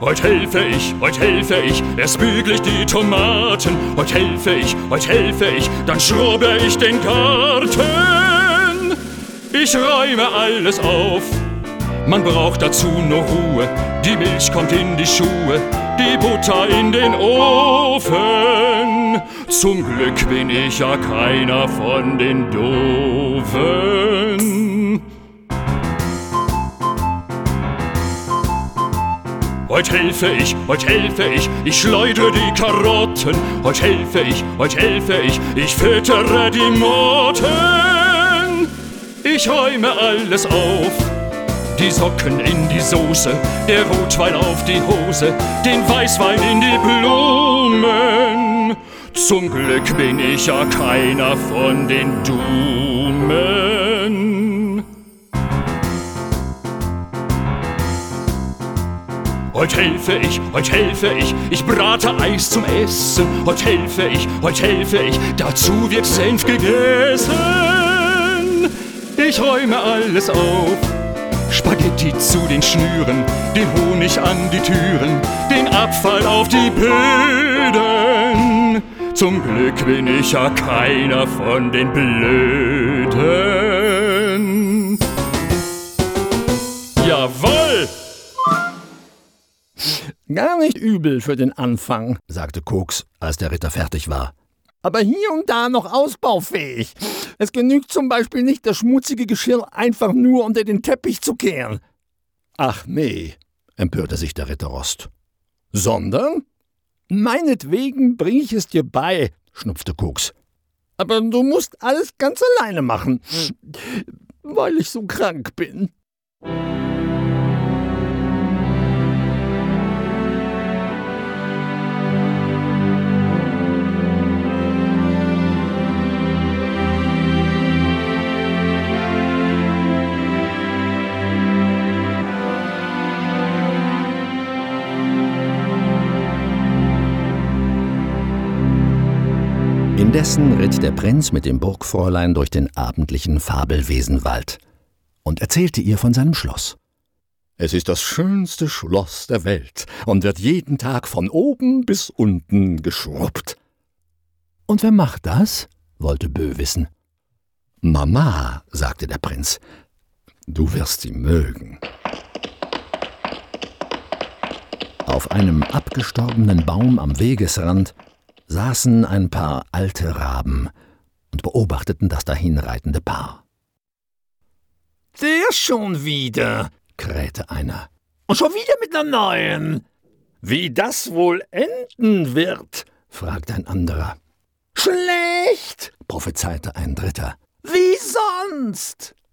Heut helfe ich, erst bügle ich die Tomaten. Heut helfe ich, dann schrubbe ich den Garten. Ich räume alles auf, man braucht dazu nur Ruhe. Die Milch kommt in die Schuhe, die Butter in den Ofen. Zum Glück bin ich ja keiner von den Doofen. Heut helfe ich, ich schleudere die Karotten. Heut helfe ich, ich füttere die Motten. Ich räume alles auf, die Socken in die Soße, der Rotwein auf die Hose, den Weißwein in die Blumen. Zum Glück bin ich ja keiner von den Dummen. Heut helfe ich, ich brate Eis zum Essen. Heut helfe ich, dazu wird Senf gegessen. Ich räume alles auf, Spaghetti zu den Schnüren, den Honig an die Türen, den Abfall auf die Böden. Zum Glück bin ich ja keiner von den Blöden. Jawohl! Gar nicht übel für den Anfang, sagte Koks, als der Ritter fertig war. Aber hier und da noch ausbaufähig. Es genügt zum Beispiel nicht, das schmutzige Geschirr einfach nur unter den Teppich zu kehren. Ach nee, empörte sich der Ritter Rost. Sondern? Meinetwegen bring ich es dir bei, schnupfte Koks. Aber du musst alles ganz alleine machen, weil ich so krank bin. Indessen ritt der Prinz mit dem Burgfräulein durch den abendlichen Fabelwesenwald und erzählte ihr von seinem Schloss. Es ist das schönste Schloss der Welt und wird jeden Tag von oben bis unten geschrubbt. Und wer macht das? Wollte Bö wissen. Mama, sagte der Prinz, du wirst sie mögen. Auf einem abgestorbenen Baum am Wegesrand saßen ein paar alte Raben und beobachteten das dahinreitende Paar. Der schon wieder, krähte einer. Und schon wieder mit einer neuen. Wie das wohl enden wird, fragte ein anderer. Schlecht, prophezeite ein dritter. Wie sonst?